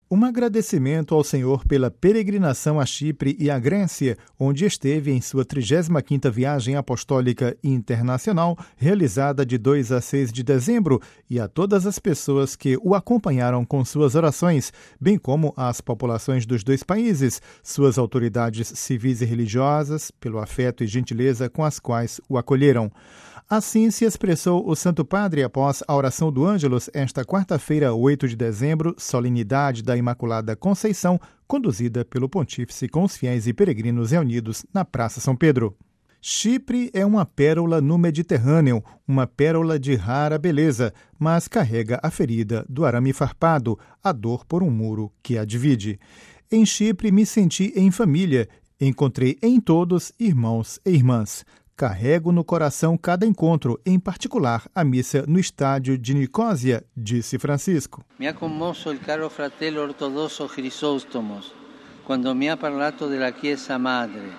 Um agradecimento ao Senhor pela peregrinação a Chipre e à Grécia, onde esteve em sua 35ª viagem apostólica internacional, realizada de 2 a 6 de dezembro, e a todas as pessoas que o acompanharam com suas orações, bem como às populações dos dois países, suas autoridades civis e religiosas, pelo afeto e gentileza com as quais o acolheram. Assim se expressou o Santo Padre após a oração do Ângelus esta quarta-feira, 8 de dezembro, solenidade da Imaculada Conceição, conduzida pelo Pontífice com os fiéis e peregrinos reunidos na Praça São Pedro. Chipre é uma pérola no Mediterrâneo, uma pérola de rara beleza, mas carrega a ferida do arame farpado, a dor por um muro que a divide. Em Chipre me senti em família, encontrei em todos irmãos e irmãs. Carrego no coração cada encontro, em particular a missa no estádio de Nicósia, disse Francisco. Mi ha commosso il caro fratello ortodosso Crisostomos, quando mi ha parlato della Chiesa Madre.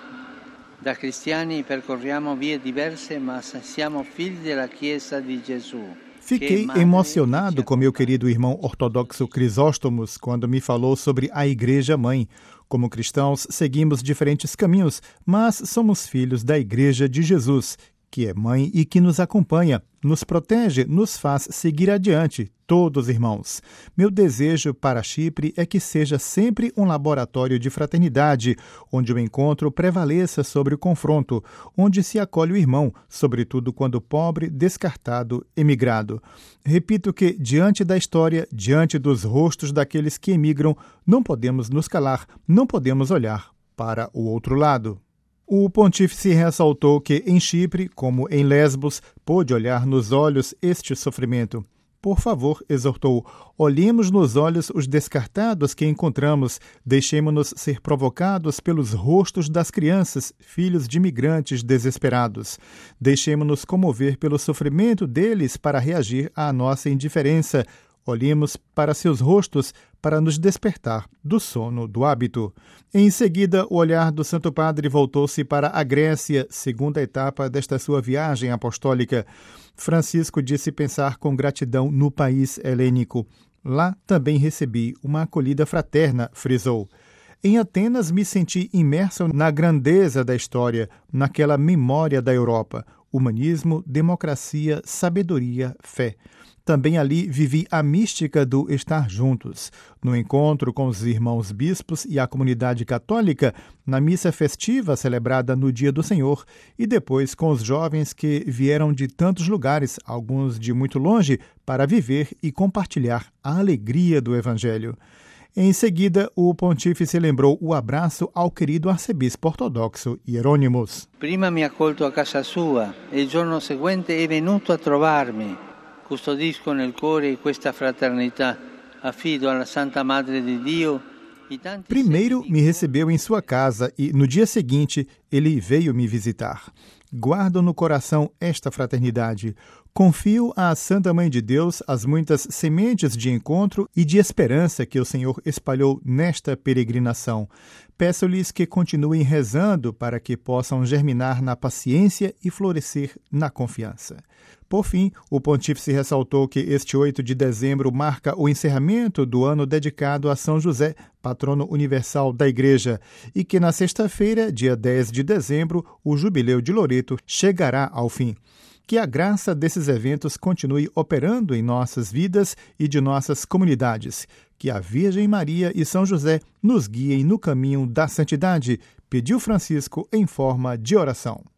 Da cristiani percorriamo vie diverse, ma siamo figli della Chiesa di Gesù. Fiquei emocionado com meu querido irmão ortodoxo Crisóstomos quando me falou sobre a Igreja Mãe. Como cristãos, seguimos diferentes caminhos, mas somos filhos da Igreja de Jesus, que é mãe e que nos acompanha, nos protege, nos faz seguir adiante, todos irmãos. Meu desejo para Chipre é que seja sempre um laboratório de fraternidade, onde o encontro prevaleça sobre o confronto, onde se acolhe o irmão, sobretudo quando pobre, descartado, emigrado. Repito que, diante da história, diante dos rostos daqueles que emigram, não podemos nos calar, não podemos olhar para o outro lado. O pontífice ressaltou que em Chipre, como em Lesbos, pôde olhar nos olhos este sofrimento. Por favor, exortou, olhemos nos olhos os descartados que encontramos, deixemo-nos ser provocados pelos rostos das crianças, filhos de imigrantes desesperados. Deixemo-nos comover pelo sofrimento deles para reagir à nossa indiferença. Olhemos para seus rostos para nos despertar do sono do hábito. Em seguida, o olhar do Santo Padre voltou-se para a Grécia, segunda etapa desta sua viagem apostólica. Francisco disse pensar com gratidão no país helênico. Lá também recebi uma acolhida fraterna, frisou. Em Atenas me senti imerso na grandeza da história, naquela memória da Europa. Humanismo, democracia, sabedoria, fé. Também ali vivi a mística do estar juntos. No encontro com os irmãos bispos e a comunidade católica, na missa festiva celebrada no Dia do Senhor, e depois com os jovens que vieram de tantos lugares, alguns de muito longe, para viver e compartilhar a alegria do Evangelho. Em seguida, o pontífice lembrou o abraço ao querido arcebispo ortodoxo Hieronymus. Prima mi ha accolto a casa sua e il giorno seguente è venuto a trovarmi. Custodisco nel cuore questa fraternità, affido alla Santa Madre di Dio. Primeiro me recebeu em sua casa e, no dia seguinte, ele veio me visitar. Guardo no coração esta fraternidade. Confio à Santa Mãe de Deus as muitas sementes de encontro e de esperança que o Senhor espalhou nesta peregrinação. Peço-lhes que continuem rezando para que possam germinar na paciência e florescer na confiança. Por fim, o pontífice ressaltou que este 8 de dezembro marca o encerramento do ano dedicado a São José, patrono universal da Igreja, e que na sexta-feira, dia 10 de dezembro, o Jubileu de Loreto chegará ao fim. Que a graça desses eventos continue operando em nossas vidas e de nossas comunidades. Que a Virgem Maria e São José nos guiem no caminho da santidade, pediu Francisco em forma de oração.